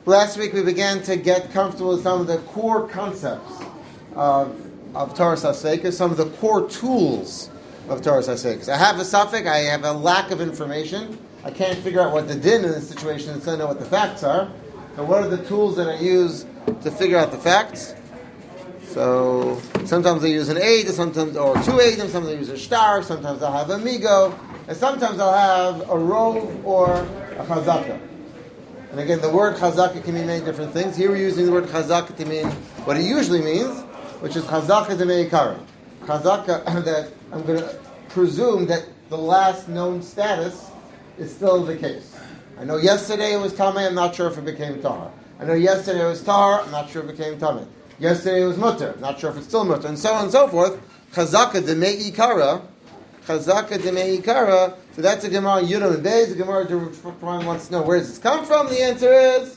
Last week we began to get comfortable with some of the core concepts of Torah HaSeikos, some of the core tools of Torah HaSeikos. I have a suffix, I have a lack of information. I can't figure out what the din in this situation until I know what the facts are. So what are the tools that I use to figure out the facts? So sometimes I use an aid, sometimes or two aids, sometimes I use a star, sometimes I'll have a migo, and sometimes I'll have a rov or a chazaka. And again, the word chazaka can mean many different things. Here we're using the word chazaka to mean what it usually means, which is chazaka de meikara. Chazaka that I'm going to presume that the last known status is still the case. I know yesterday it was tamei, I'm not sure if it became tahar. I know yesterday it was tahar, I'm not sure if it became tamei. Yesterday it was mutter, I'm not sure if it's still mutter, and so on and so forth. Chazaka de meikara. Chazaka de meikara. So that's a Gemara Yudam and Beis. The Gemara wants to know where does this come from. The answer is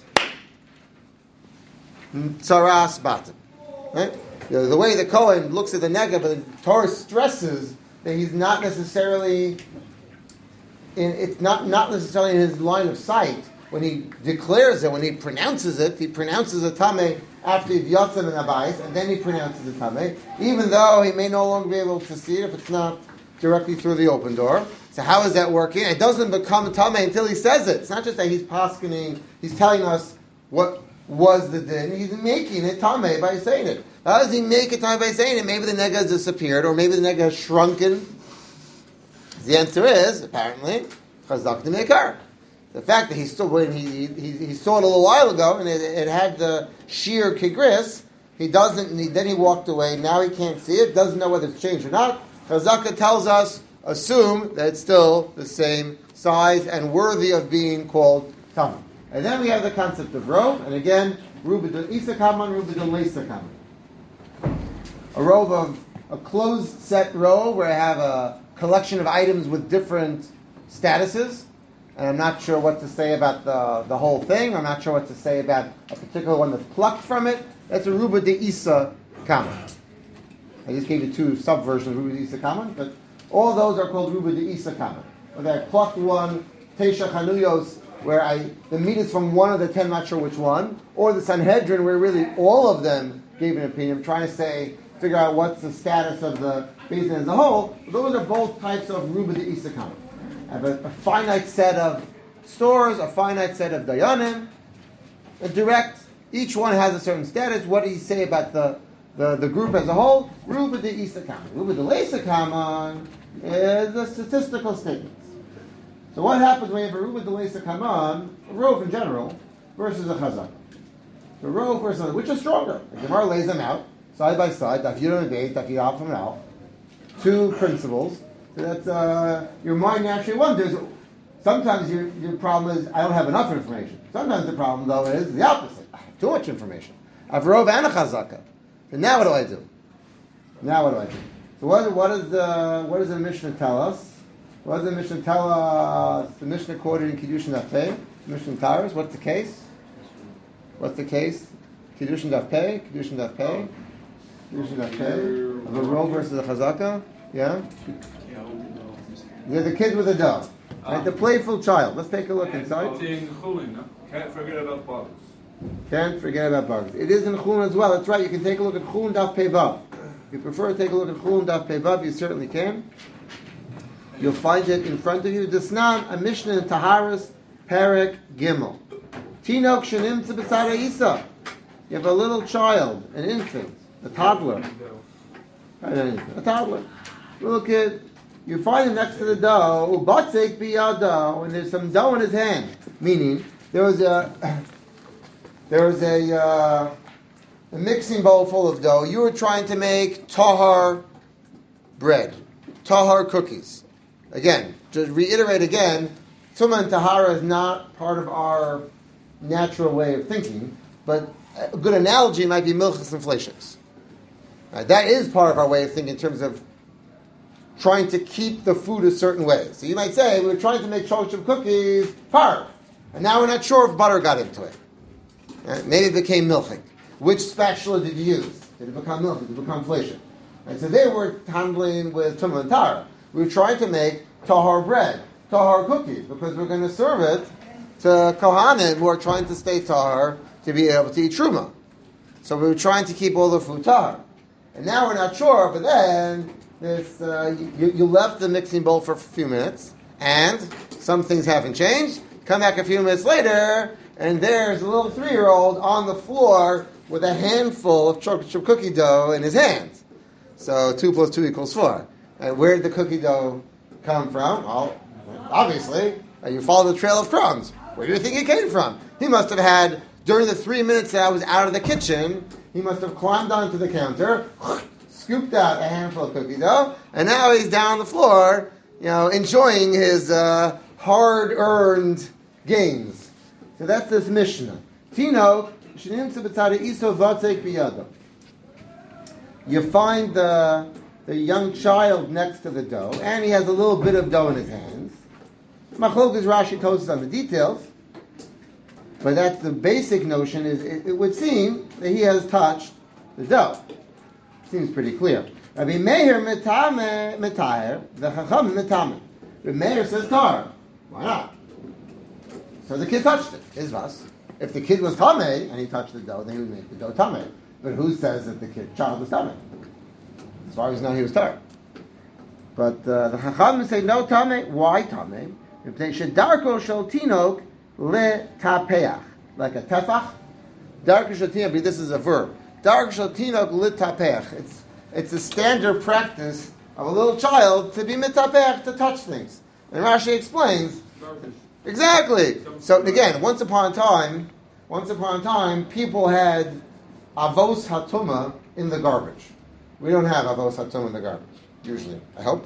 Tzaras Batim. Right? The way the Kohen looks at the Negev, but the Torah stresses that he's not necessarily it's not necessarily in his line of sight when he declares it, when he pronounces it. He pronounces a tamei after Yivyatzim and Abayis, and then he pronounces the tamei, even though he may no longer be able to see it if it's not directly through the open door. So how is that working? It doesn't become tamei until he says it. It's not just that he's paskening, he's telling us what was the din. He's making it tamei by saying it. How does he make it tamei by saying it? Maybe the nega has disappeared, or maybe the nega has shrunken. The answer is, apparently, chazak de meikar. The fact that he still, when he saw it a little while ago, and it had the sheer kigris, then he walked away, now he can't see it, doesn't know whether it's changed or not. Chazaka tells us, assume that it's still the same size and worthy of being called tamei. And then we have the concept of rov, and again, rubidun isa kaman, rubidun leisa kaman. A rov of a closed set rov where I have a collection of items with different statuses, and I'm not sure what to say about the whole thing. I'm not sure what to say about a particular one that's plucked from it. That's a ruba de isa kaman. I just gave you two subversions of ruba de isa kaman, but all those are called ruba de isa kaman. Whether I plucked one, teisha chanuyos, where the meat is from one of the 10, not sure which one, or the Sanhedrin, where really all of them gave an opinion. I'm trying to figure out what's the status of the basin as a whole. Those are both types of ruba de isa kaman. I have a finite set of stores, a finite set of dayanim, a direct. Each one has a certain status. What do you say about the group as a whole? Ruba de isa kaman. Ruba de leisa kaman is a statistical statement. So what happens when you have a ruba de leisa kaman, a rov in general, versus a chazak? The rov versus which is stronger? The Gemara lays them out side by side. Daf Yudam and Beis, Daf Yudam from now. Two principles. So that's your mind naturally wonders. Sometimes your problem is I don't have enough information. Sometimes the problem though is the opposite. I have too much information. I have rov and a chazaka. So now what do I do? So what does the Mishnah tell us? What does the Mishnah tell us? The Mishnah quoted in Kiddushin Daf Pei, Mishnah Taurus. What's the case? Kiddushin Daf Pei. Of a rov versus a chazaka. Yeah? They're the kids with a dough. Right? The playful child. Let's take a look inside. Can't forget about bugs. It is in Chulin as well. That's right. You can take a look at Chulin Daf Pei Vav. If you prefer to take a look at Chulin Daf Pei Vav, you certainly can. You'll find it in front of you. Desnan, a Mishnah in Taharis, Perek Gimel. Tinok shenim tzibasara isa. You have a little child, an infant, a toddler. A toddler. Little kid. You find him next to the dough, ubatzek biyado, and there's some dough in his hand. Meaning, there was a mixing bowl full of dough. You were trying to make tahar bread, tahar cookies. Again, to reiterate again, tumah and tahara is not part of our natural way of thinking, but a good analogy might be milchus and fleishes. That is part of our way of thinking in terms of trying to keep the food a certain way. So you might say, we were trying to make shoshav cookies parv, and now we're not sure if butter got into it. Maybe it became milching. Which spatula did you use? Did it become milk? Did it become fleisha? So they were handling with tumah and tara. We were trying to make tahar bread, tahar cookies, because we're going to serve it to Kohanim who are trying to stay tahar to be able to eat truma. So we were trying to keep all the food tahar. And now we're not sure, but then this, you left the mixing bowl for a few minutes, and some things haven't changed. Come back a few minutes later, and there's a little 3-year-old on the floor with a handful of chocolate chip cookie dough in his hands. So 2 plus 2 equals 4. And where did the cookie dough come from? Well, obviously, you follow the trail of crumbs. Where do you think it came from? He must have had, during the 3 minutes that I was out of the kitchen, he must have climbed onto the counter, scooped out a handful of cookie dough, and now he's down on the floor, enjoying his hard-earned gains. So that's this Mishnah. Tino, you find the young child next to the dough, and he has a little bit of dough in his hands. Machlokes Rashi tells us on the details, but that's the basic notion. It would seem that he has touched the dough. Seems pretty clear. Rabbi Meir metayer, the Chacham metamer. Rabbi Meir says tar. Why not? So the kid touched it. Izvas. If the kid was tameh and he touched the dough, then he would make the dough tameh. But who says that the child was tameh? As far as we know, he was tar. But the Chacham say no tameh. Why tameh? If they should darko shel tinok le tapeach, like a tefach. Darko shel tinok. This is a verb. Darko shel tinok le tapeach. It's a standard practice of a little child to be mitapeach, to touch things. And Rashi explains. Exactly. So again, once upon a time, people had avos hatuma in the garbage. We don't have avos hatuma in the garbage usually. I hope.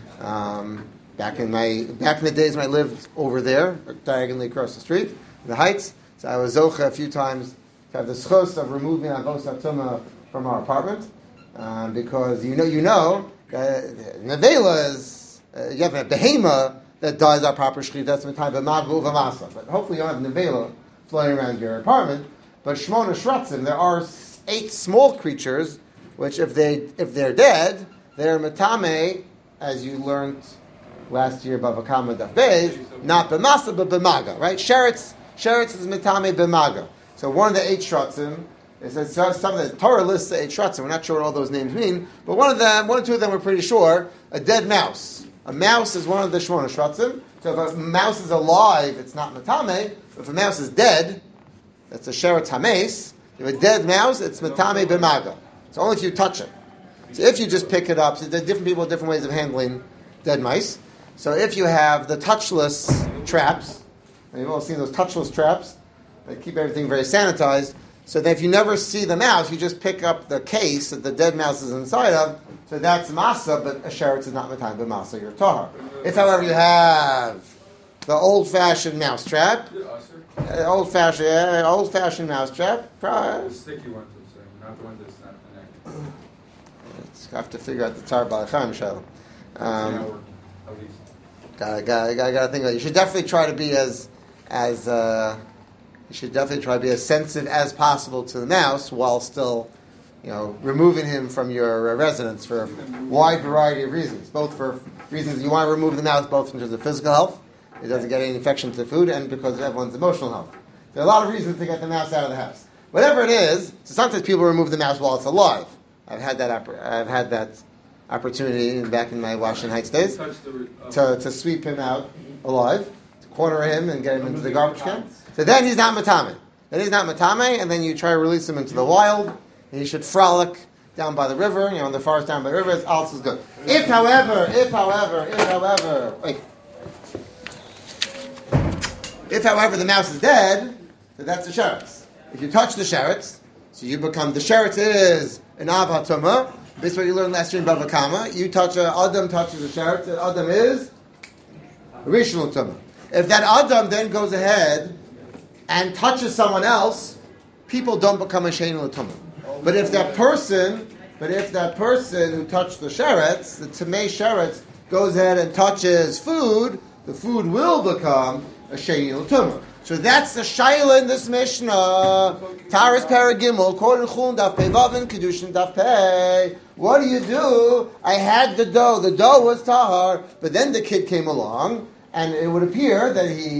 Back in the days when I lived over there, diagonally across the street, in the Heights, so I was zocha a few times to have the schus of removing avos hatuma from our apartment, because you know, nevela is you have a behema that dies our proper shechita. That's the time b'magvu v'masa. But hopefully you don't have nevela flying around your apartment. But shmona shratzim, there are 8 small creatures which, if they're dead, they're metame, as you learned last year, Bava Kama Daf Beis, not b'masa but b'maga. Right? Sheretz is metame b'maga. So one of the 8 shratzim. It says some of the Torah lists the 8 shratzim. We're not sure what all those names mean, but one or two of them we're pretty sure. A dead mouse. A mouse is one of the shmona shratzim. So if a mouse is alive, it's not matame. If a mouse is dead, that's a sheretz hames. If a dead mouse, it's matame b'maga. It's only if you touch it. So if you just pick it up, so there are different people, different ways of handling dead mice. So if you have the touchless traps, and you've all seen those touchless traps, they keep everything very sanitized. So that if you never see the mouse, you just pick up the case that the dead mouse is inside of. So that's masa, but a sheretz is not matayim b'masa. You're tahar. If, however, you have the old-fashioned mouse trap, old-fashioned mouse trap, the sticky ones, I'm saying, not the ones that snap the neck. Let's have to figure out the tar balacham shell. At least. Gotta think about it. You should definitely try to be as sensitive as possible to the mouse while still, removing him from your residence for a wide variety of reasons. Both for reasons you want to remove the mouse, both in terms of physical health, it doesn't get any infection to the food, and because of everyone's emotional health. There are a lot of reasons to get the mouse out of the house. Whatever it is, so sometimes people remove the mouse while it's alive. I've had that opportunity back in my Washington Heights days to sweep him out alive, to corner him and get him into the garbage can. So then he's not matame. And then you try to release him into the wild, and he should frolic down by the river, in the forest down by the river. It's also good. If however, the mouse is dead, then that's the sheretz. If you touch the sheretz, so you become, the sheretz is an av hatuma. This is what you learned last year in Bava Kama. Adam touches the sheretz, the Adam is rishon l'tumah. If that Adam then goes ahead and touches someone else, people don't become a shein l'tumah. But if that person who touched the sheretz, the tamei sheretz, goes ahead and touches food, the food will become a shein l'tumah. So that's the shaila in this Mishnah. Taras Paragimel, Korin Chulun Daf Pei Vavin, Kedushin Daf Pei. What do? I had the dough. The dough was tahar, but then the kid came along, and it would appear that he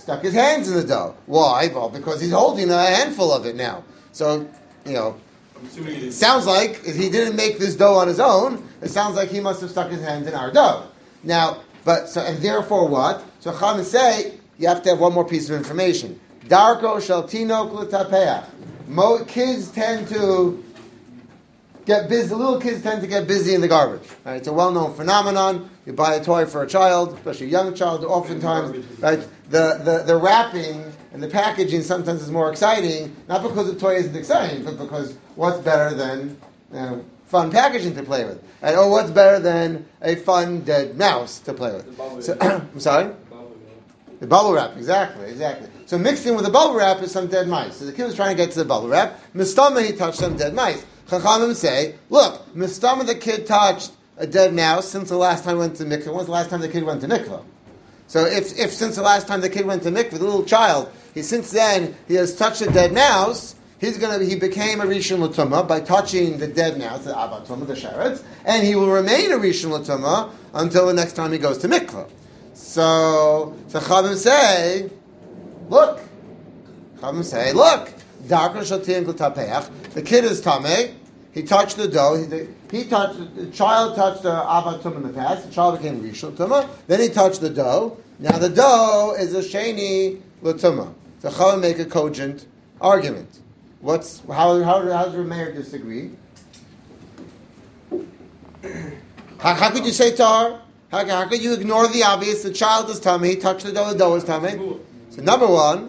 stuck his hands in the dough. Why? Well, because he's holding a handful of it now. So, it sounds like if he didn't make this dough on his own, it sounds like he must have stuck his hands in our dough. Now, and therefore what? So Chachamim say, you have to have one more piece of information. Darko shel tinok l'tapeach. Kids tend to get busy. Little kids tend to get busy in the garbage. Right? It's a well-known phenomenon. You buy a toy for a child, especially a young child. Oftentimes, right, the wrapping and the packaging sometimes is more exciting, not because the toy isn't exciting, but because what's better than fun packaging to play with? And what's better than a fun dead mouse to play with? So, I'm sorry. The bubble wrap, exactly. So mixed in with the bubble wrap is some dead mice. So the kid was trying to get to the bubble wrap. Mistama, he touched some dead mice. Chachamim say, look, Mistama, the kid touched a dead mouse since the last time he went to mikveh. When's the last time the kid went to mikveh? So if since the last time the kid went to mikveh, the little child, since then he has touched a dead mouse, he became a rishon l'tumah by touching the dead mouse, the abatumah, the sheretz, and he will remain a rishon l'tumah until the next time he goes to mikveh. So Chachamim say, look, Darkon shatim l'tapeach. The kid is tameh. He touched the dough. The child touched the abatum in the past. The child became rishon tumah. Then he touched the dough. Now the dough is a sheni l'tumah. So Chachamim make a cogent argument. How does Rameir disagree? How could you say tar? How could you ignore the obvious? The child is tummy. He touched the dough is tummy. So number one,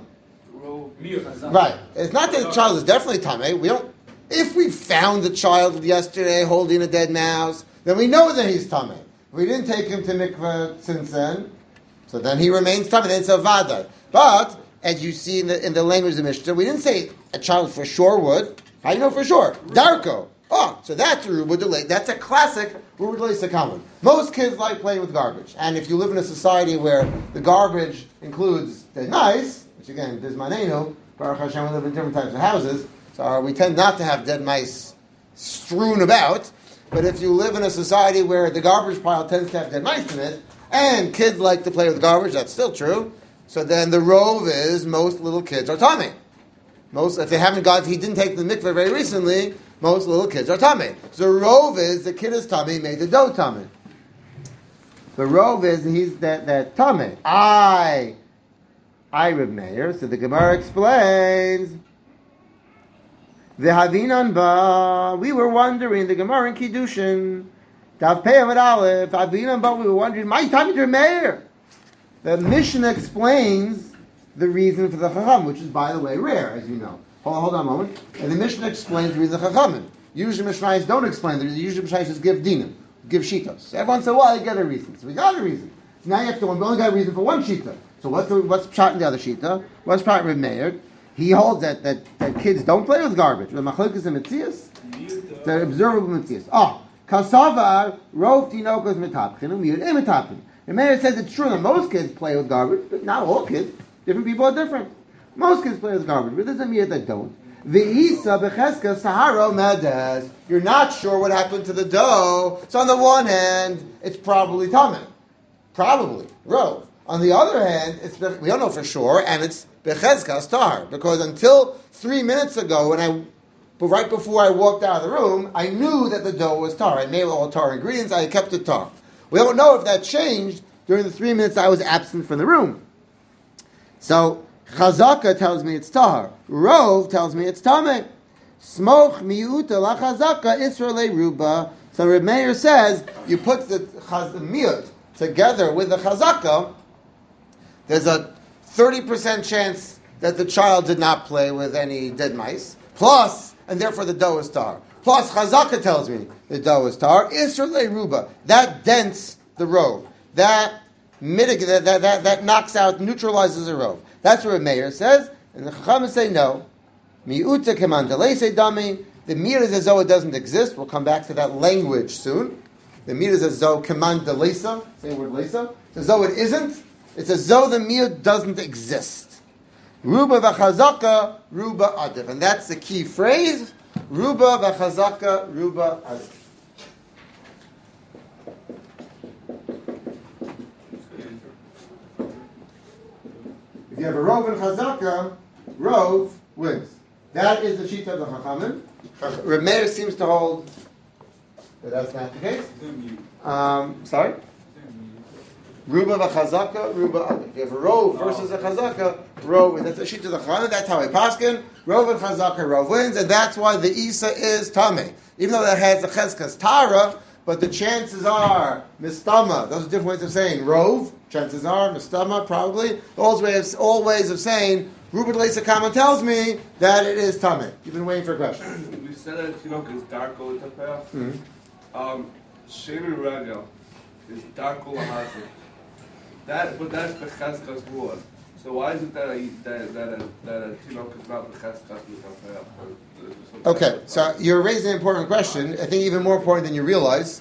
right? It's not that the child is definitely tummy. If we found the child yesterday holding a dead mouse, then we know that he's tummy. We didn't take him to mikveh since then, so then he remains tummy. Then it's a vada. But as you see in the language of the Mishnah, we didn't say a child for sure would. How do you know for sure? Darko. Oh, so that's a ruba delay. That's a classic ruba delay sakamun. Most kids like playing with garbage, and if you live in a society where the garbage includes dead mice, which again, bismanenu, Baruch Hashem, we live in different types of houses, so we tend not to have dead mice strewn about. But if you live in a society where the garbage pile tends to have dead mice in it, and kids like to play with garbage, that's still true. So then the rove is most little kids are tamei. If he didn't take the mikveh very recently, most little kids are tamei. So the rove is the kid is tamei, made the dough tamei. The rove is he's that tamei. I Reb Meir. So the Gemara explains. The Havinan ba. We were wondering the Gemara in Kiddushin. Tav Pei Amud Aleph. Havinan ba. We were wondering. My time is Reb Meir. The Mishnah explains the reason for the Chacham, which is, by the way, rare, as you know. Hold on a moment. And the Mishnah explains the reason for the Chachamim. Usually Mishnayos don't explain the reason. Usually Mishnayos just give dinim, give shitos. Everyone said, well, you get a reason. So we got a reason. So now you have to, we only got a reason for one shita. So what's pshat in the other shita? What's pshat Reb Meir? He holds that kids don't play with garbage. The machlokes and mitzias, they're observable mitzias. Kasavar rov tinokos mitapchin umiyud emitapchin. Reb Meir says it's true that most kids play with garbage, but not all kids. Different people are different. Most kids play with garbage, but there's a meat that don't. V'isa b'cheska saharo medes. You're not sure what happened to the dough. So on the one hand, it's probably tamei. Probably. Rov. On the other hand, we don't know for sure, and it's b'cheska tahar. Because until 3 minutes ago, right before I walked out of the room, I knew that the dough was tar. I made all tar ingredients, I kept it tar. We don't know if that changed during the 3 minutes I was absent from the room. So, Chazaka tells me it's tahar. Rov tells me it's tamei. Smoch miuta la chazaka Israel ruba. So Reb Meir says, you put the miut together with the chazaka, there's a 30% chance that the child did not play with any dead mice. Plus, and therefore the dough is tar. Plus, chazaka tells me the dough is tar. Israel ruba. That dents the rov. That knocks out, neutralizes a rov. That's what Reb Meir says, and the Chachamim say no. Mi'uta keman delese dami. The mir is as though it doesn't exist. We'll come back to that language soon. The mir is as though keman delesa. Say the word lesa. It's as though it isn't. It's as though the mir doesn't exist. Ruba v'chazaka, ruba adif. And that's the key phrase. Ruba v'chazaka, ruba adif. If you have a Rov and Chazaka, Rov wins. That is the Shita of the Chachamim. Reb Meir seems to hold that that's not the case. Sorry? Ruba v'chazaka, Ruba adif. If you have a Rov versus a Chazaka, Rov wins. That's the Shita of the Chachamim. That's how I paskin. Rov and Chazaka, Rov wins, and that's why the Isa is Tameh. Even though that has the Cheskas Tara, but the chances are Mistama. Those are different ways of saying Rov. Chances are Mistama, probably. All ways of saying Ruben Leisa Kama tells me that it is Tameh. You've been waiting for a question. We said that Tinok is Darko Tafel. Shemin Regel is Darko Lahazik. But that's Becheskas Muad. So why is it that a Tinok is not Becheskas Tafel? Okay, so you're raising an important question. I think even more important than you realize.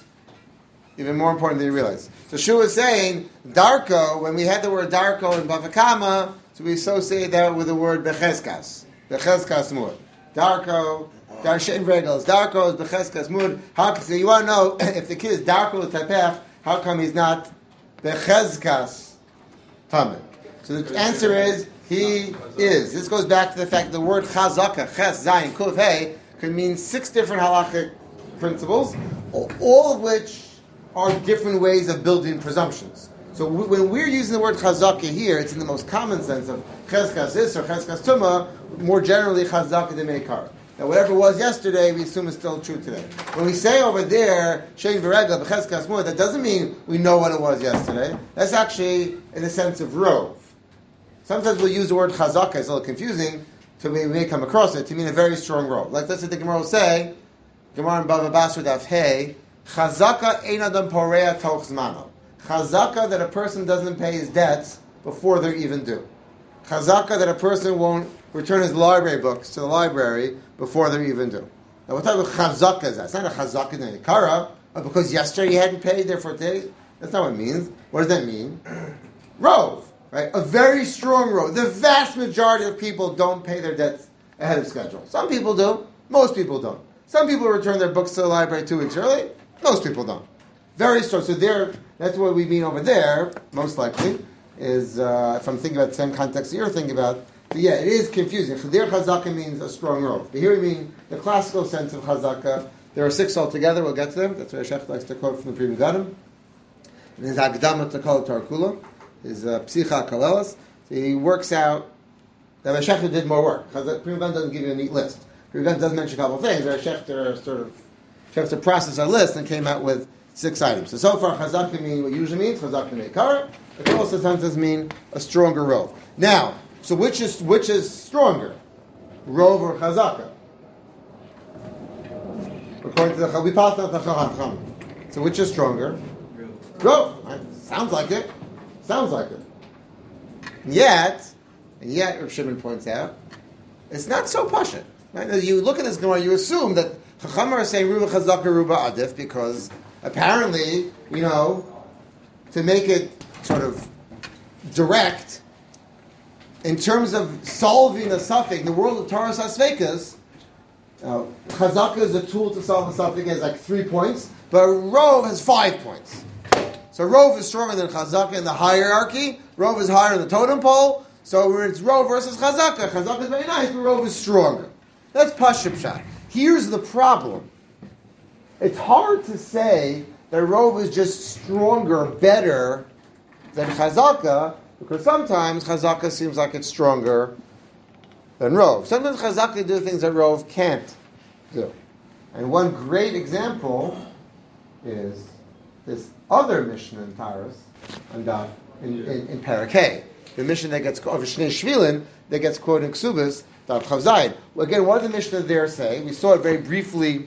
Even more important than you realize. So Shu is saying, Darko, when we had the word Darko in Bavakama, so we associate that with the word Becheskas. Becheskas Mud. Darko, Darshen Regels. Darko is Becheskas Mud. So you want to know, if the kid is Darko Tepech, how come he's not Becheskas Tamid? So the answer is, he is. This goes back to the fact that the word Chazaka, Ches, Zayin, Kuf, Hey, can mean 6 different halachic principles, all of which are different ways of building presumptions. So when we're using the word chazaka here, it's in the most common sense of cheskas is or cheskas tuma, more generally chazaka de meikar. Now whatever was yesterday, we assume is still true today. When we say over there, shein v'regel b'cheskas muad, that doesn't mean we know what it was yesterday. That's actually in the sense of rov. Sometimes we'll use the word chazaka, it's a little confusing, so we may come across it to mean a very strong rov. Like let's say the Gemara will say, Gemara in Bava Basra Daf Hey, Chazaka ein adam porea toch zmano. Chazaka that a person doesn't pay his debts before they're even due. Chazaka that a person won't return his library books to the library before they're even due. Now what type of chazaka is that? It's not a chazaka in the Ikara, because yesterday you hadn't paid, therefore today. That's not what it means. What does that mean? Rov, right? A very strong rov. The vast majority of people don't pay their debts ahead of schedule. Some people do. Most people don't. Some people return their books to the library 2 weeks early. Most people don't. Very strong. So that's what we mean over there, most likely, is, if I'm thinking about the same context that you're thinking about, so yeah, it is confusing. Chadir chazaka means a strong rov. But here we mean the classical sense of chazaka. There are 6 altogether, we'll get to them. That's what Shech likes to quote from the Pri Megadim. And his Agdama to call Tarkula, his Psicha Kalelas. So he works out that Shech did more work. Pri Megadim doesn't give you a neat list. Pri Megadim does mention a couple of things. Shech sort of have to process our list and came out with 6 items. So far, chazaka mean what it usually means, chazaka meikara. It can also sometimes mean a stronger rov. Now, so which is stronger, rov or chazaka? According to the we passed out the chacham. So which is stronger? Rov. Sounds like it. And yet, Rav Shimon points out, it's not so pashut. Right? Now, you look at this Gemara, you assume that Chacham are saying Ruba Chazaka, Ruba Adif, because apparently, to make it sort of direct, in terms of solving a suffix, in the world of Torah Sasvekas, Chazaka is a tool to solve a suffix, it has like 3 points, but Rov has 5 points. So Rov is stronger than Chazaka in the hierarchy, Rov is higher in the totem pole, so it's Rov versus Chazaka. Chazaka is very nice, but Rov is stronger. That's Pashut Pshat. Here's the problem. It's hard to say that Rov is just stronger, better than Chazaka, because sometimes Chazaka seems like it's stronger than Rov. Sometimes Chazaka do things that Rov can't do. And one great example is this other Mishnah in Taurus, in Parakeh. The Mishnah that gets of Shnei Shvilin that gets quoted in Ksubas, Daf Chavzayin. Well, again, what did the Mishnah there say? We saw it very briefly.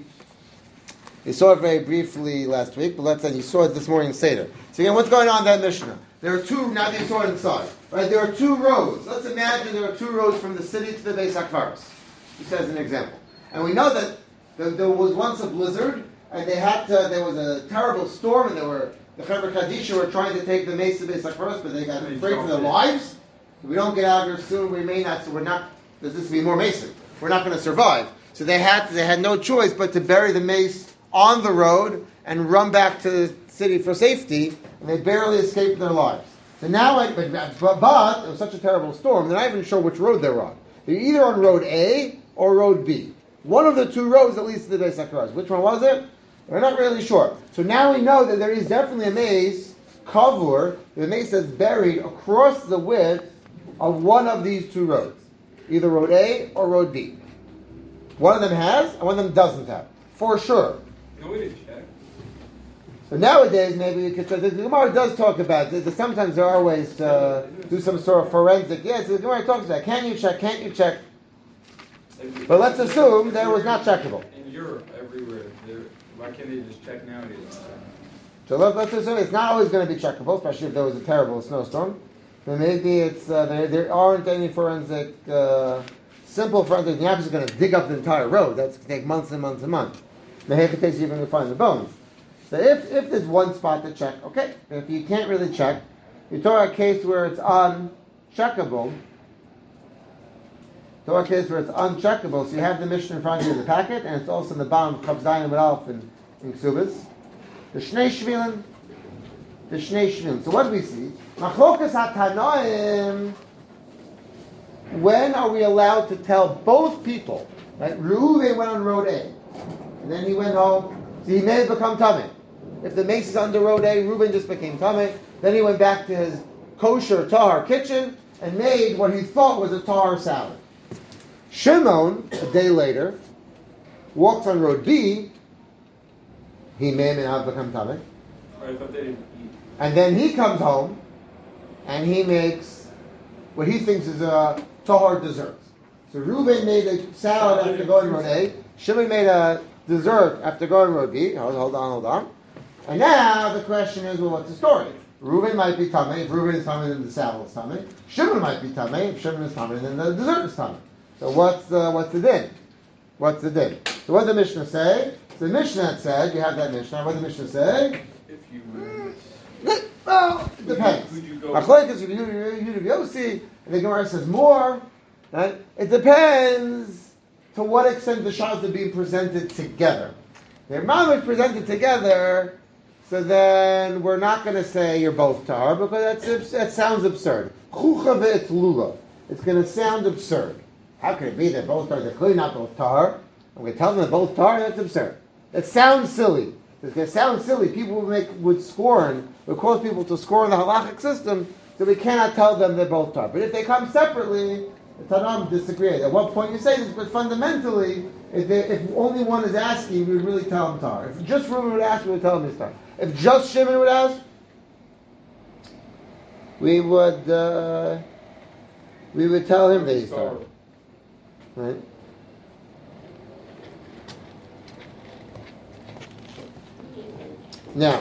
Last week, but let's say you saw it this morning in Seder. So again, what's going on in that Mishnah? There are 2. Now they saw it inside, right? There are 2 roads. Let's imagine there are 2 roads from the city to the Beis HaKvaros. He says an example, and we know that there was once a blizzard, and there was a terrible storm, and the Chaver Kadisha were trying to take the Mesa Beis HaKvaros, but they got afraid for their lives. If we don't get out of here soon, we may not. So we're not. There's this to be more mason. We're not going to survive. So they had no choice but to bury the mace on the road and run back to the city for safety, and they barely escaped their lives. So now, but it was such a terrible storm, they're not even sure which road they're on. They're either on road A or road B. One of the two roads, at least, the Beis HaKaraz. Which one was it? We're not really sure. So now we know that there is definitely a mace, kavur, the mace that's buried across the width of one of these two roads. Either road A or road B. One of them has, and one of them doesn't have. For sure. No way to check. So nowadays, maybe we could say, the Gemara does talk about it. Sometimes there are ways to do some sort of forensic. Yes, the Gemara talks about, can you check, can't you check? But let's assume that it was not checkable. In Europe, everywhere, why can't they just check nowadays? So let's assume it's not always going to be checkable, especially if there was a terrible snowstorm. Then maybe it's there aren't any forensic, simple forensic. You're not just going to dig up the entire road. That's going to take months and months and months. Maybe it takes you even to find the bones. So if there's one spot to check, okay. If you can't really check, you talk a case where it's uncheckable. So a case where it's uncheckable. So you have the Mishnah in front of you, the packet, and it's also in the bottom of Chav Zayin with Alf in Ksubas. The Shnei Shvilin. So what do we see? Machlokas HaTanoim. When are we allowed to tell both people? Right? Reuven went on road A, and then he went home. So he may have become Tameh. If the mace is under road A, Reuben just became Tameh. Then he went back to his kosher tahar kitchen and made what he thought was a tahar salad. Shimon, a day later, walks on road B. He may have become Tameh. I thought they didn't eat. And then he comes home and he makes what he thinks is a tahar dessert. So Reuben made a salad after going road A. Shimon made a dessert after going road B. Hold on. And now the question is, well, what's the story? Reuben might be Tameh. If Reuben is Tameh, then the salad is Tameh. Shimon might be Tameh. If Shimon is Tameh, then the dessert is Tameh. So what's the din? What's the din? So what did the Mishnah say? So the Mishnah said, you have that Mishnah. What did the Mishnah say? If you were... Well, it depends. Who'd you go Machlokes Yehuda Yossi, and the Gemara says more. Right? It depends to what extent the shalos are being presented together. Their mom is presented together, so then we're not going to say you're both tahar because that sounds absurd. Chucha ve'etlula. It's going to sound absurd. How can it be that both tahar? They're clearly not both tahar. I'm going to tell them they're both tahar. That's absurd. It sounds silly. It's going to sound silly. People would cause people to scorn the halachic system, so we cannot tell them they're both tahar. But if they come separately, the Tanam disagree. At what point you say this, but fundamentally, if only one is asking, we would really tell him tahar. If just Reuben would ask, we would tell him he's tahar. If just Shimon would ask, we would tell him that he's tahar. Right? Now,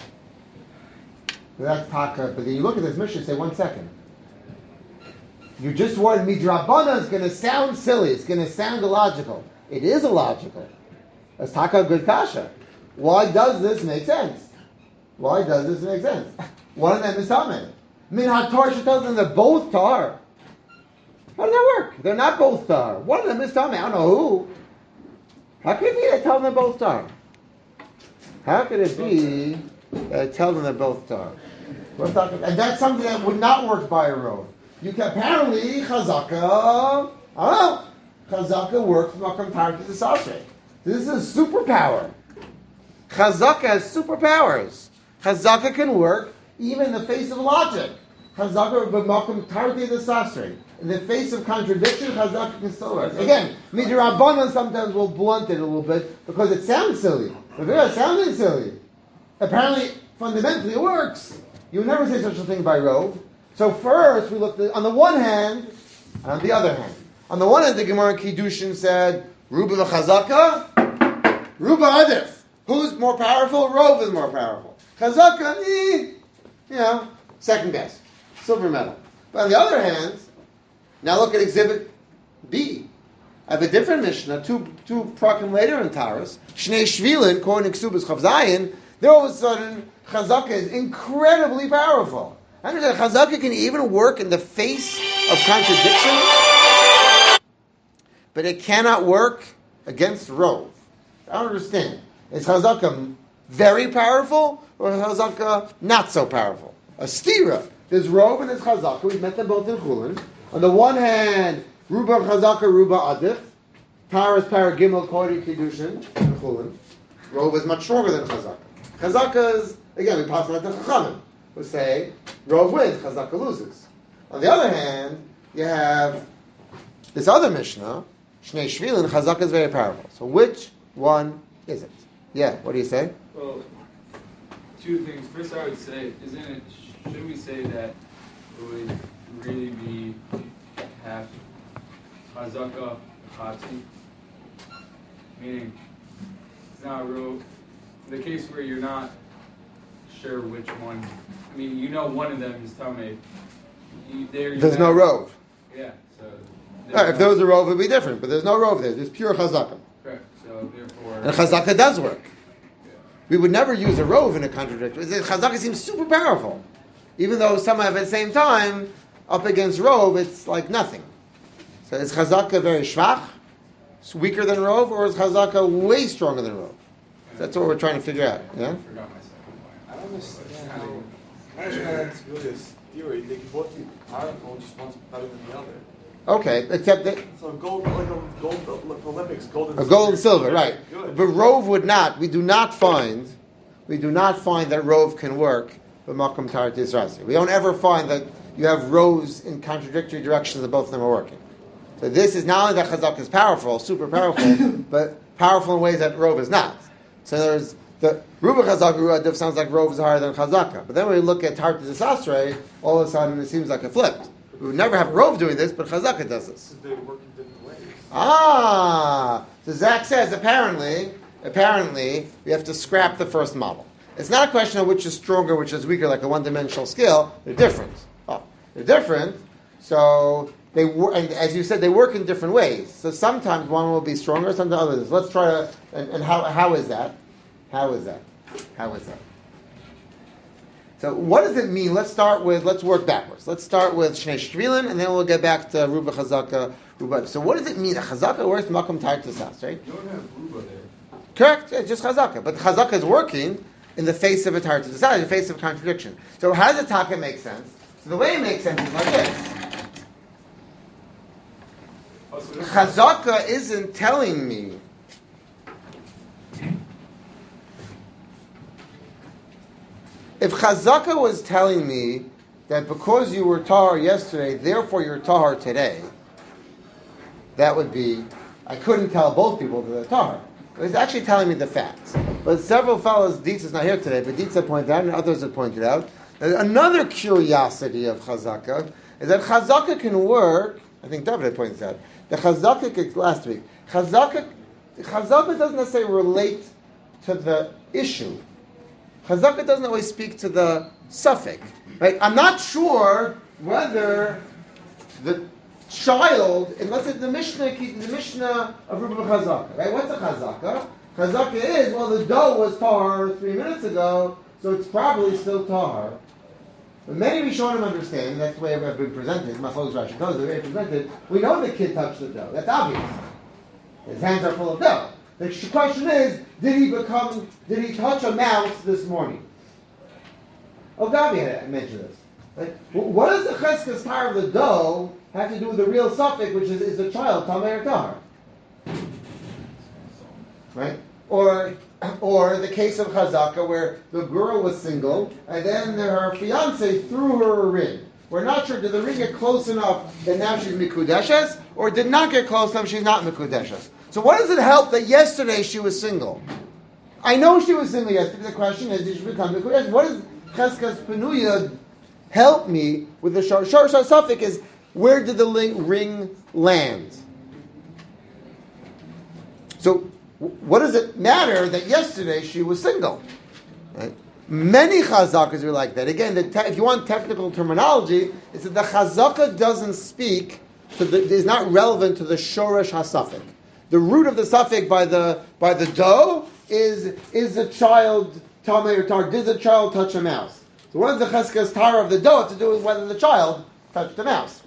that's taka. But then you look at this Mishnah and say, 1 second. You just wanted midrabana is going to sound silly. It's going to sound illogical. It is illogical. That's taka good kasha. Why does this make sense? One of them is Tameh. Min HaTar should tell them they're both Tar. How does that work? They're not both Tar. One of them is Tameh. I don't know who. How can it be they tell them they're both Tar? How could it be that I tell them they're both Tar? And that's something that would not work by a road. You can apparently Chazaka. Chazaka works from Makam Tarek to the Sasre. This is a superpower. Chazaka has superpowers. Chazaka can work even in the face of logic. Chazaka Makam Tarek to the Sasre. In the face of contradiction, Chazaka can still work. Again, Midrabanan sometimes will blunt it a little bit because it sounds silly. But it sounding silly. Apparently, fundamentally, it works. You would never say such a thing by Rove. So first, we looked at, on the one hand, and on the other hand. On the one hand, the Gemara in Kiddushin said, Ruba v'chazaka, Ruba adif. Who's more powerful? Rove is more powerful. Chazaka, second best. Silver medal. But on the other hand, now look at Exhibit B. I have a different Mishnah, two prakim later in Taras. Shnei Shvilin, according to Ksubas Chav Zayin, there all of a sudden, Chazaka is incredibly powerful. I understand Chazaka can even work in the face of contradiction, but it cannot work against Rove. I don't understand. Is Chazaka very powerful, or is Chazaka not so powerful? A stira. There's Rov and there's Chazaka. We've met them both in Chulin. On the one hand, Ruba Chazaka, Ruba Adif. Paras Para Gimel Kori Kiddushin in Chulin. Rov is much stronger than Chazaka. Chazaka is, again, we pass like the Chachamim, who say Rov wins, Chazaka loses. On the other hand, you have this other Mishnah, Shnei Shvilin, Chazaka is very powerful. So which one is it? Yeah, what do you say? Well, two things. First, I would say, shouldn't we say that it would really be half Chazaka Chati? Meaning, it's not real. The case where you're not sure which one. I mean, you know one of them is Tameh. There's no Rov. Yeah. So. If there was a Rov, it would be different, but there's no Rov there. There's pure Chazaka. Correct. So therefore. And Chazaka does work. We would never use a Rov in a contradiction. Chazaka seems super powerful. Even though somehow at the same time, up against Rov, it's like nothing. So is Chazaka very schwach? It's weaker than Rov, or is Chazaka way stronger than Rov? That's what we're trying to figure out. Yeah? I forgot my second point. I don't understand how. I understand it's really this theory. They can both be powerful, just one's better than the other. Okay, except that So gold, like Olympics, gold and a gold and silver, right? Good. But Rov would not. We do not find that Rov can work with Makom Tarat Yisrael. We don't ever find that you have Rovs in contradictory directions that both of them are working. So this is not only that Chazak is powerful, super powerful, but powerful in ways that Rov is not. So there's the Ruba Chazaka Ruba Adif sounds like Rov is higher than Chazaka. But then when we look at Tarat Yisrael, all of a sudden it seems like it flipped. We would never have Rov doing this, but Chazaka does this. They work in different ways. So Zach says apparently we have to scrap the first model. It's not a question of which is stronger, which is weaker, like a one-dimensional scale. They're different. They're different. So they and as you said, they work in different ways. So sometimes one will be stronger, sometimes others. Let's try to. And how is that? How is that? So what does it mean? Let's work backwards. Let's start with Shnei Shvilin, and then we'll get back to Ruba Chazaka, Ruba. So what does it mean? That Chazaka works Makom Tarat Yisrael, right? You don't have Ruba there. Correct, yeah, just Chazaka. But Chazaka is working in the face of a Tarat Yisrael, in the face of contradiction. So how does the Taka make sense? So the way it makes sense is like this. Chazaka isn't telling me if Chazaka was telling me that because you were tahar yesterday, therefore you're tahar today, that would be, I couldn't tell both people that they're tahar. It was actually telling me the facts. But several fellows, Dietz is not here today, but Dietz had pointed out, and others have pointed out, that another curiosity of Chazaka is that Chazaka can work, I think David had pointed out, that Chazaka, last week, Chazaka doesn't necessarily relate to the issue. Chazaka doesn't always speak to the suffix, right? I'm not sure whether the child, and let's say the Mishnah of Ruba Chazaka, right? What's a Chazaka? Chazaka is, well, the dough was tahar 3 minutes ago, so it's probably still tahar. But many Rishonim understand, that's the way I've been presented, Machlokes Rashi knows the way it's presented, we know the kid touched the dough. That's obvious. His hands are full of dough. The question is, did he touch a mouse this morning? Oh, Gabi had mentioned this. Right? What does the cheskes tar of the dough have to do with the real suffix, which is the child, tamei or tahar? Right? Or the case of Chazaka, where the girl was single, and then her fiance threw her a ring. We're not sure, did the ring get close enough that now she's mikudeshes, or did not get close enough she's not mikudeshes? So what does it help that yesterday she was single? I know she was single yesterday. The question is, did she become mikudeshes? What does Cheskas Penuya help me with the shor suffix is, where did the ring land? So what does it matter that yesterday she was single? Right? Many chazakas are like that. Again, if you want technical terminology, it's that the chazaka doesn't speak is not relevant to the shoresh hasafik. The root of the suffix by the dough is the child tamei or tar? Did the child touch a mouse? So what does the cheskas tar of the dough have to do with whether the child touched the mouse?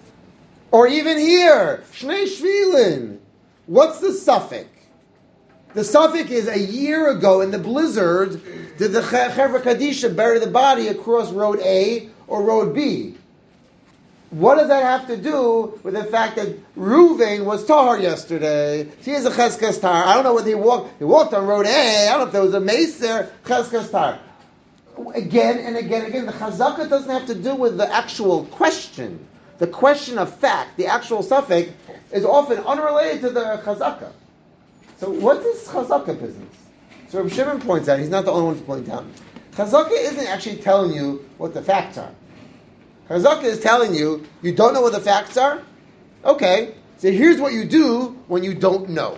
Or even here, Shnei Shvilin. What's the suffix? The suffix is a year ago in the blizzard, did the Chevra Kadisha bury the body across Road A or Road B? What does that have to do with the fact that Reuven was tahar yesterday? He is a cheskas tahar. I don't know whether he walked on Road A. I don't know if there was a mace there. Cheskas tahar. Again and again and again. The chazaka doesn't have to do with the actual question. The question of fact, the actual suffix, is often unrelated to the chazaka. So what's this chazaka business? So Rabbi Shimon points out, he's not the only one to point out. Chazaka isn't actually telling you what the facts are. Chazaka is telling you, you don't know what the facts are? Okay, so here's what you do when you don't know.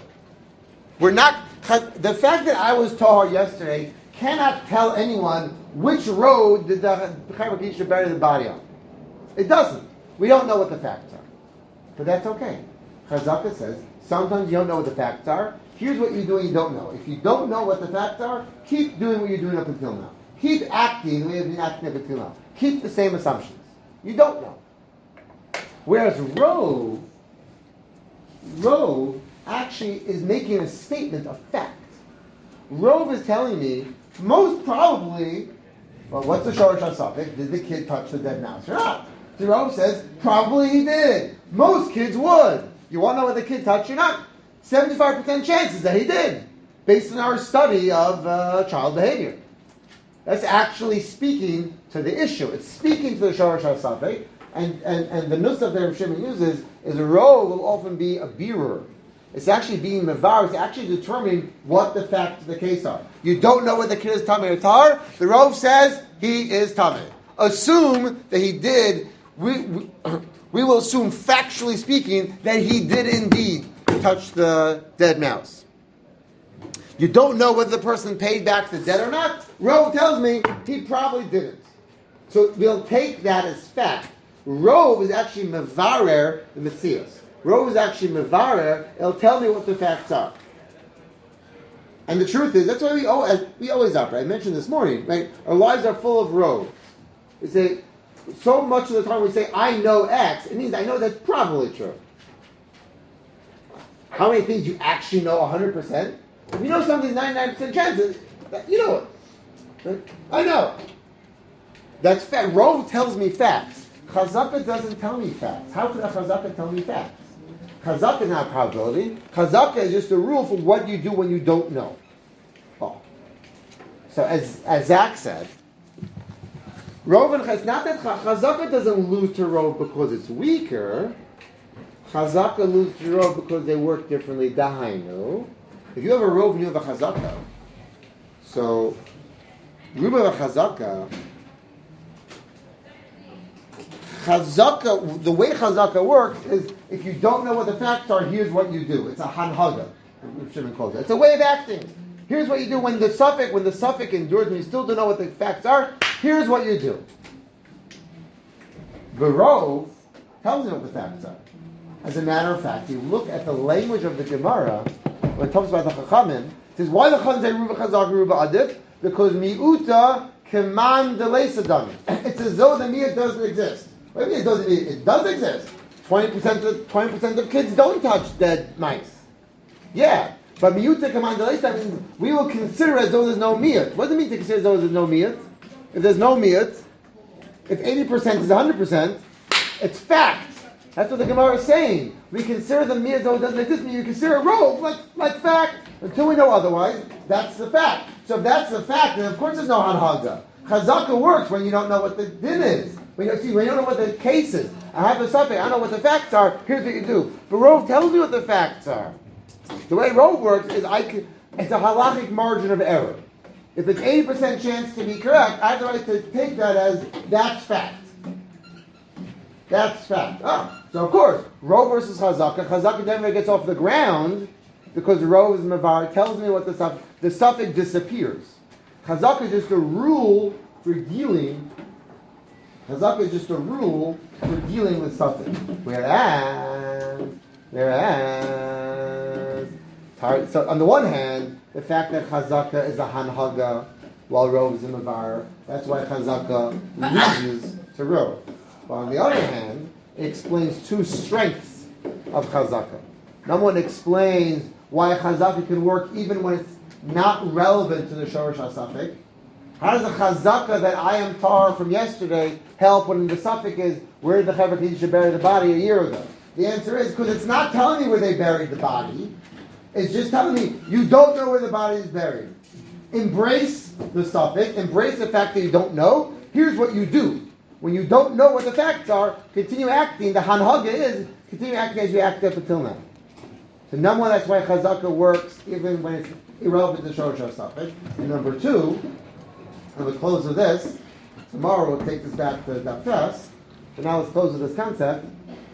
The fact that I was tahar yesterday cannot tell anyone which road did the Chevra Kadisha bury the body on. It doesn't. We don't know what the facts are. But that's okay. Chazaka says, sometimes you don't know what the facts are. Here's what you do when you don't know. If you don't know what the facts are, keep doing what you're doing up until now. Keep acting the way you've been acting up until now. Keep the same assumptions. You don't know. Whereas Rove actually is making a statement of fact. Rove is telling me, most probably, well, what's the Shorosh HaSafek? Did the kid touch the dead mouse or not? So Rove says, probably he did. Most kids would. You want to know what the kid touched or not? 75% chances that he did, based on our study of child behavior. That's actually speaking to the issue. It's speaking to the Shorosh HaSafek, and the nusach that Rav Shimon uses is a role will often be a bearer. It's actually being mevar. It's actually determining what the facts of the case are. You don't know whether the kid is tamei or tar. The Rov says he is tamei. Assume that he did. We will assume, factually speaking, that he did indeed touch the dead mouse. You don't know whether the person paid back the debt or not. Rove tells me he probably didn't. So we'll take that as fact. Rove is actually mevarer the Metzios. Rove is actually mevarer. It'll tell me what the facts are. And the truth is, that's why we always operate. I mentioned this morning, right? Our lives are full of roves. We say, so much of the time we say, I know X, it means I know that's probably true. How many things you actually know 100%? If you know something's 99% chances, you know it. Right? I know. That's fact. Rove tells me facts. Chazaka doesn't tell me facts. How could a Chazaka tell me facts? Chazaka is not a probability. Chazaka is just a rule for what you do when you don't know. Oh. So as Zach said, Rove and Chazaka, not that Chazaka doesn't lose to Rove because it's weaker. Chazaka loses to Rove because they work differently. Dahainu. If you have a Rove and you have a Chazaka, so Ruba of a Chazaka, the way Chazaka works is if you don't know what the facts are, here's what you do. It's a hanhaga. Shimon calls it. It's a way of acting. Here's what you do when the suffix endures and you still don't know what the facts are. Here's what you do. The Rove tells you what the facts are. As a matter of fact, you look at the language of the Gemara when it talks about the Chachamim. It says, why the Chachamim say Ruba Chazaka, Ruba Adif? Because miuta keman deleisadami. It's as though the miut doesn't exist. What do you mean it does exist? 20% of kids don't touch dead mice. Yeah, but miuta keman deleisadami means we will consider as though there's no miut. What does it mean to consider as though there's no miut? If there's no miut, if 80% is 100%, it's fact. That's what the Gemara is saying. We consider the miut though it doesn't exist. You consider a Rove like fact until we know otherwise. That's the fact. So if that's the fact, then of course there's no hanhaga. Chazaka works when you don't know what the din is. When you don't know what the case is. I have a suffix. I don't know what the facts are. Here's what you do. But Rove tells me what the facts are. The way Rove works is it's a halachic margin of error. If it's 80% chance to be correct, I have the right to take that as that's fact. That's fact. So of course, Rove versus Chazaka. Chazaka never gets off the ground because Rove is Mavar. Tells me what the suffix disappears. Chazaka is just a rule for dealing. Chazaka is just a rule for dealing with suffix. Whereas, so on the one hand, the fact that Chazaka is a hanhaga while Rove is a Mavar, that's why Chazaka loses to Rove. But on the other hand, it explains two strengths of Chazaka. Number one explains why chazaka can work even when it's not relevant to the shorish hasafik. How does the chazaka that I am tar from yesterday help when the suffix is where did the Chaver Kedisha bury the body a year ago? The answer is because it's not telling me where they buried the body. It's just telling me you don't know where the body is buried. Embrace the suffix. Embrace the fact that you don't know. Here's what you do. When you don't know what the facts are, continue acting. The hanhaga is continue acting as you acted up until now. So number one, that's why chazaka works even when it's irrelevant to shorosh suffix. And number two, and we'll close with this. Tomorrow we'll take this back to Daf Tes. But now let's close with this concept.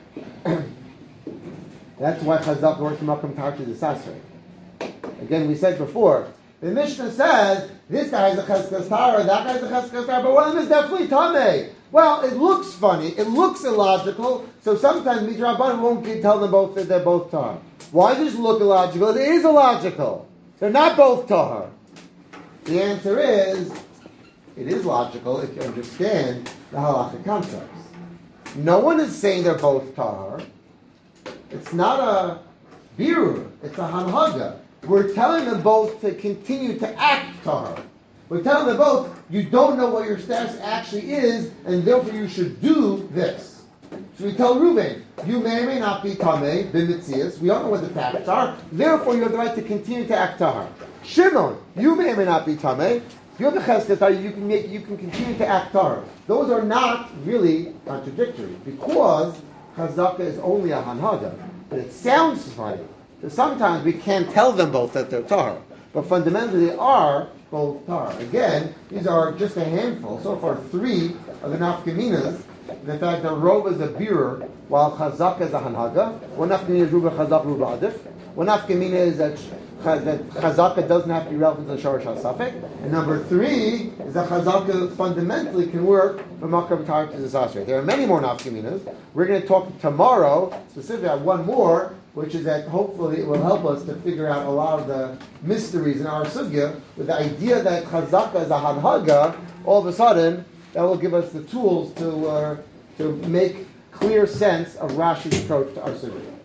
That's why chazaka works from Makam Tarchi the Sasre. Again, we said before, the Mishnah says, this guy is a cheskes tara, that guy is a cheskes tara, but one of them is definitely tameh. Well, it looks funny, it looks illogical, so sometimes Midrabban won't tell them both that they're both tar. Why does it look illogical? It is illogical. They're not both tar. The answer is, it is logical if you understand the halachic concepts. No one is saying they're both tar. It's not a birur, it's a hanhaga. We're telling them both to continue to act tar. We're telling them both, you don't know what your status actually is, and therefore you should do this. So we tell Reuben, you may or may not be tameh, b'mitzias. We don't know what the facts are. Therefore, you have the right to continue to act tahar. Shimon, you may or may not be tameh. You have the cheskes, you can continue to act tahar. Those are not really contradictory because chazaka is only a hanhaga. But it sounds funny. So sometimes we can't tell them both that they're tahar, but fundamentally they are both tahar. Again, these are just a handful. So far, 3 of the nafkaminas. The fact that Rov is a birur, while Chazaka is a hanhaga. One nafkamina is Ruba Chazak, Ruba Adif. One nafkamina is that Chazaka doesn't have to be relevant to the Shorish HaSafek. And number 3 is that Chazaka fundamentally can work from Makar B'tar to the Sasre. There are many more nafkaminas. We're going to talk tomorrow, specifically about one more, which is that hopefully it will help us to figure out a lot of the mysteries in our sugya, with the idea that Chazaka is a hanhaga. All of a sudden, that will give us the tools to make clear sense of Rashi's approach to our sugya.